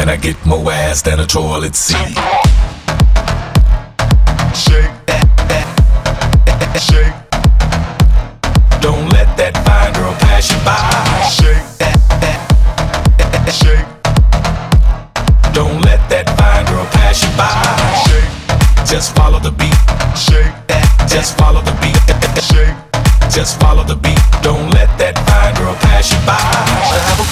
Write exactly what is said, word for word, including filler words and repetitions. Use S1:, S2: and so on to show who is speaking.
S1: and I get more ass than a toilet seat.
S2: Shake that, that, shake.
S1: Don't let that fine girl pass you by.
S2: Shake that, that, shake.
S1: Don't let that fine girl pass you by.
S2: Shake.
S1: Just follow the beat.
S2: Shake that,
S1: just follow the beat.
S2: Shake.
S1: Just follow the beat. Don't let that fine girl pass you by.